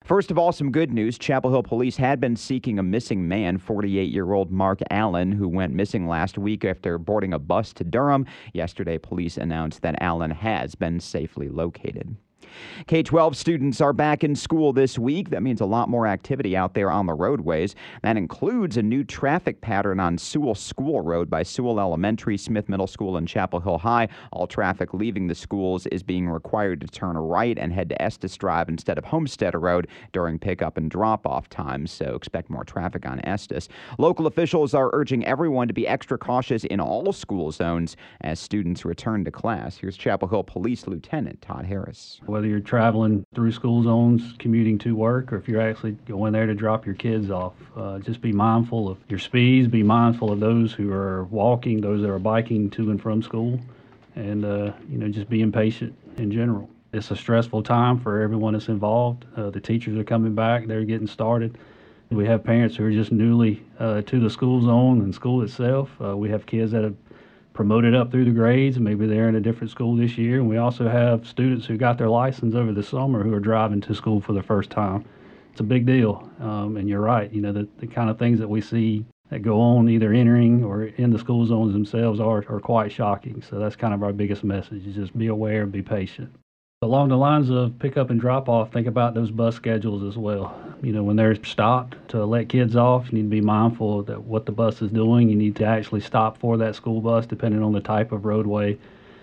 First of all, some good news. Chapel Hill police had been seeking a missing man, 48-year-old Mark Allen, who went missing last week after boarding a bus to Durham. Yesterday, police announced that Allen has been safely located. K-12 students are back in school this week. That means a lot more activity out there on the roadways. That includes a new traffic pattern on Sewell School Road by Sewell Elementary, Smith Middle School, and Chapel Hill High. All traffic leaving the schools is being required to turn right and head to Estes Drive instead of Homestead Road during pickup and drop-off times, so expect more traffic on Estes. Local officials are urging everyone to be extra cautious in all school zones as students return to class. Here's Chapel Hill Police Lieutenant Todd Harris. Whether you're traveling through school zones, commuting to work, or if you're actually going there to drop your kids off, just be mindful of your speeds, be mindful of those who are walking, those that are biking to and from school, and just being patient in general. It's a stressful time for everyone that's involved. The teachers are coming back, they're getting started. We have parents who are just newly to the school zone and school itself. We have kids that have promoted up through the grades, and maybe they're in a different school this year. And we also have students who got their license over the summer who are driving to school for the first time. It's a big deal. And you're right, the kind of things that we see that go on either entering or in the school zones themselves are quite shocking. So that's kind of our biggest message, is just be aware and be patient. Along the lines of pick up and drop off, think about those bus schedules as well. When they're stopped to let kids off, you need to be mindful that what the bus is doing. You need to actually stop for that school bus depending on the type of roadway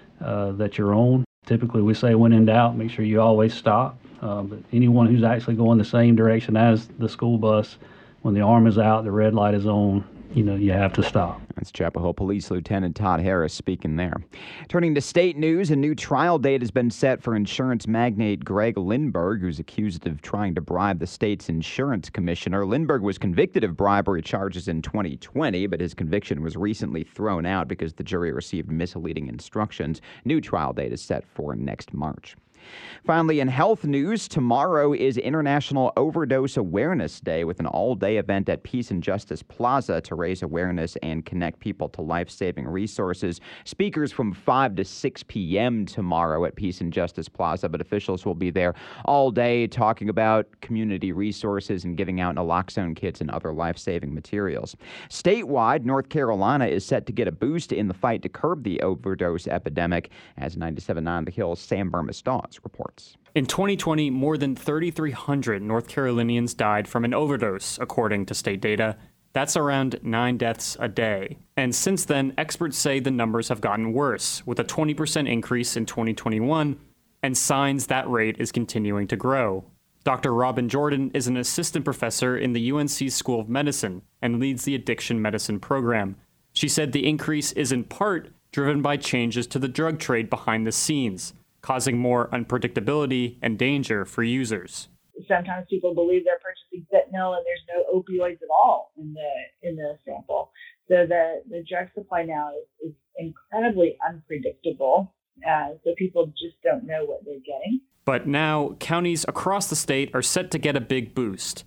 that you're on. Typically, we say when in doubt, make sure you always stop. But anyone who's actually going the same direction as the school bus, when the arm is out, the red light is on, you have to stop. That's Chapel Hill Police Lieutenant Todd Harris speaking there. Turning to state news, a new trial date has been set for insurance magnate Greg Lindberg, who's accused of trying to bribe the state's insurance commissioner. Lindberg was convicted of bribery charges in 2020, but his conviction was recently thrown out because the jury received misleading instructions. New trial date is set for next March. Finally, in health news, tomorrow is International Overdose Awareness Day with an all-day event at Peace and Justice Plaza to raise awareness and connect people to life-saving resources. Speakers from 5 to 6 p.m. tomorrow at Peace and Justice Plaza, but officials will be there all day talking about community resources and giving out naloxone kits and other life-saving materials. Statewide, North Carolina is set to get a boost in the fight to curb the overdose epidemic, as 97.9 The Hill's Sam Burmese-Dawes reports. In 2020, more than 3,300 North Carolinians died from an overdose, according to state data. That's around 9 deaths a day. And since then, experts say the numbers have gotten worse, with a 20% increase in 2021, and signs that rate is continuing to grow. Dr. Robin Jordan is an assistant professor in the UNC School of Medicine and leads the addiction medicine program. She said the increase is in part driven by changes to the drug trade behind the scenes, causing more unpredictability and danger for users. Sometimes people believe they're purchasing fentanyl and there's no opioids at all in the sample. So the drug supply now is incredibly unpredictable. So people just don't know what they're getting. But now counties across the state are set to get a big boost.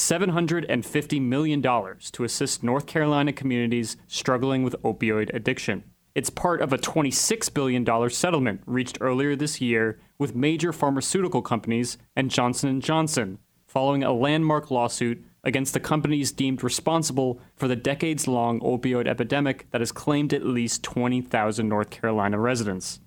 $750 million to assist North Carolina communities struggling with opioid addiction. It's part of a $26 billion settlement reached earlier this year with major pharmaceutical companies and Johnson & Johnson, following a landmark lawsuit against the companies deemed responsible for the decades-long opioid epidemic that has claimed at least 20,000 North Carolina residents.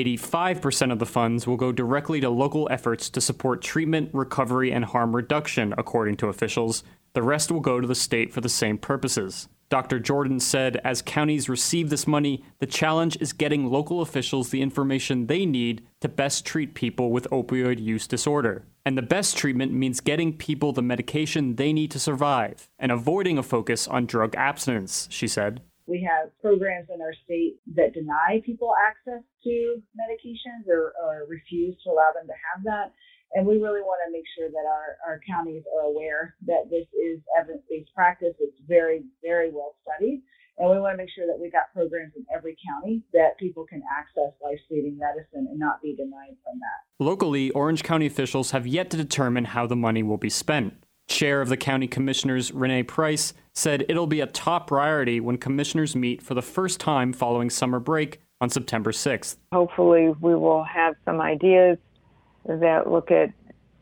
85% of the funds will go directly to local efforts to support treatment, recovery, and harm reduction, according to officials. The rest will go to the state for the same purposes. Dr. Jordan said as counties receive this money, the challenge is getting local officials the information they need to best treat people with opioid use disorder. And the best treatment means getting people the medication they need to survive and avoiding a focus on drug abstinence, she said. We have programs in our state that deny people access to medications or refuse to allow them to have that. And we really want to make sure that our counties are aware that this is evidence-based practice. It's very, very well studied. And we want to make sure that we've got programs in every county that people can access life-saving medicine and not be denied from that. Locally, Orange County officials have yet to determine how the money will be spent. Chair of the County Commissioners, Renee Price, said it'll be a top priority when commissioners meet for the first time following summer break on September 6th. Hopefully we will have some ideas that look at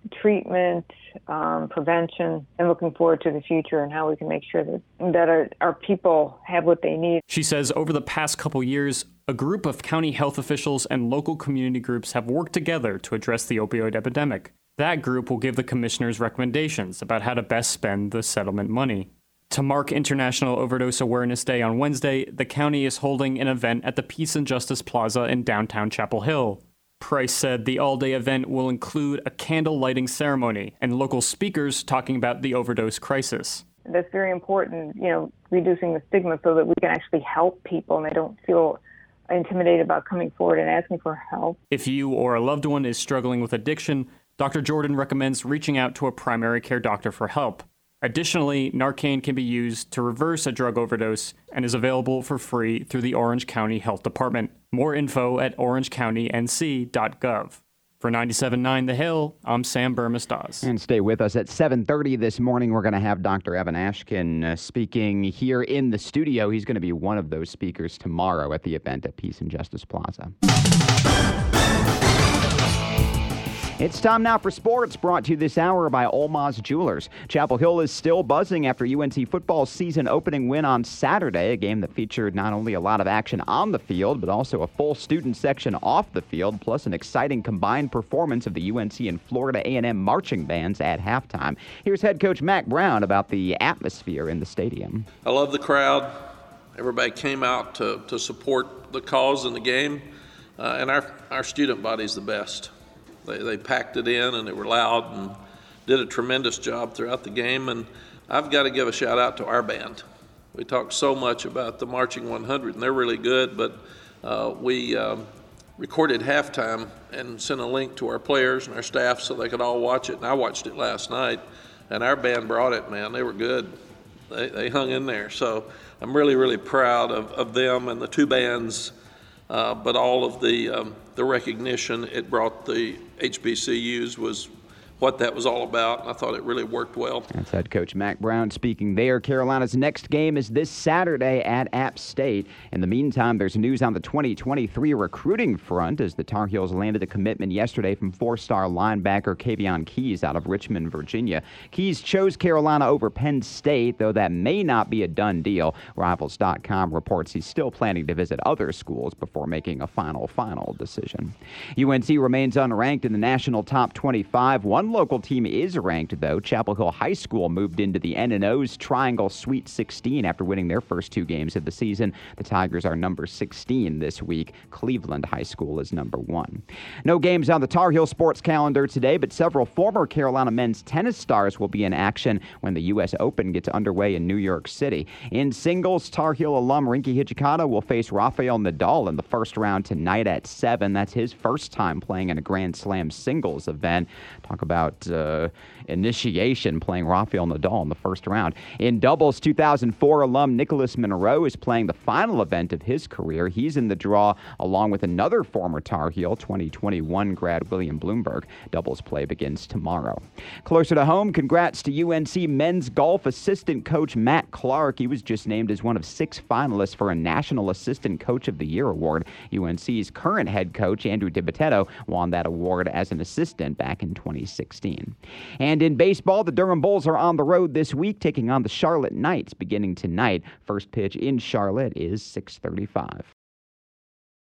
treatment, prevention, and looking forward to the future and how we can make sure that our people have what they need. She says over the past couple years, a group of county health officials and local community groups have worked together to address the opioid epidemic. That group will give the commissioners recommendations about how to best spend the settlement money. To mark International Overdose Awareness Day on Wednesday, the county is holding an event at the Peace and Justice Plaza in downtown Chapel Hill. Price said the all-day event will include a candle lighting ceremony and local speakers talking about the overdose crisis. That's very important, reducing the stigma so that we can actually help people and they don't feel intimidated about coming forward and asking for help. If you or a loved one is struggling with addiction, Dr. Jordan recommends reaching out to a primary care doctor for help. Additionally, Narcan can be used to reverse a drug overdose and is available for free through the Orange County Health Department. More info at orangecountync.gov. For 97.9 The Hill, I'm Sam Burmistaz. And stay with us. At 7:30 this morning, we're going to have Dr. Evan Ashkin speaking here in the studio. He's going to be one of those speakers tomorrow at the event at Peace and Justice Plaza. It's time now for sports, brought to you this hour by Olmaz Jewelers. Chapel Hill is still buzzing after UNC football's season opening win on Saturday, a game that featured not only a lot of action on the field, but also a full student section off the field, plus an exciting combined performance of the UNC and Florida A&M marching bands at halftime. Here's head coach Mack Brown about the atmosphere in the stadium. I love the crowd. Everybody came out to support the cause in the game, and our student body's the best. They packed it in, and they were loud and did a tremendous job throughout the game. And I've got to give a shout out to our band. We talked so much about the Marching 100, and they're really good, but we recorded halftime and sent a link to our players and our staff so they could all watch it. And I watched it last night, and our band brought it, man. They were good. They hung in there. So I'm really, really proud of them and the two bands, but all of the recognition it brought the HBCUs was what that was all about, and I thought it really worked well. That's head coach Mack Brown speaking there. Carolina's next game is this Saturday at App State. In the meantime, there's news on the 2023 recruiting front as the Tar Heels landed a commitment yesterday from four-star linebacker Kavion Keys out of Richmond, Virginia. Keys chose Carolina over Penn State, though that may not be a done deal. Rivals.com reports he's still planning to visit other schools before making a final decision. UNC remains unranked in the national top 25. One local team is ranked, though. Chapel Hill High School moved into the N&O's Triangle Sweet 16 after winning their first two games of the season. The Tigers are number 16 this week. Cleveland High School is number 1. No games on the Tar Heel sports calendar today, but several former Carolina men's tennis stars will be in action when the U.S. Open gets underway in New York City. In singles, Tar Heel alum Rinky Hijikata will face Rafael Nadal in the first round tonight at 7. That's his first time playing in a Grand Slam singles event. Talk about initiation, playing Rafael Nadal in the first round. In doubles, 2004 alum Nicholas Monroe is playing the final event of his career. He's in the draw along with another former Tar Heel, 2021 grad William Bloomberg. Doubles play begins tomorrow. Closer to home, congrats to UNC men's golf assistant coach Matt Clark. He was just named as one of 6 finalists for a National Assistant Coach of the Year award. UNC's current head coach, Andrew DiBattista, won that award as an assistant back in 2016. And in baseball, the Durham Bulls are on the road this week, taking on the Charlotte Knights beginning tonight. First pitch in Charlotte is 6:35.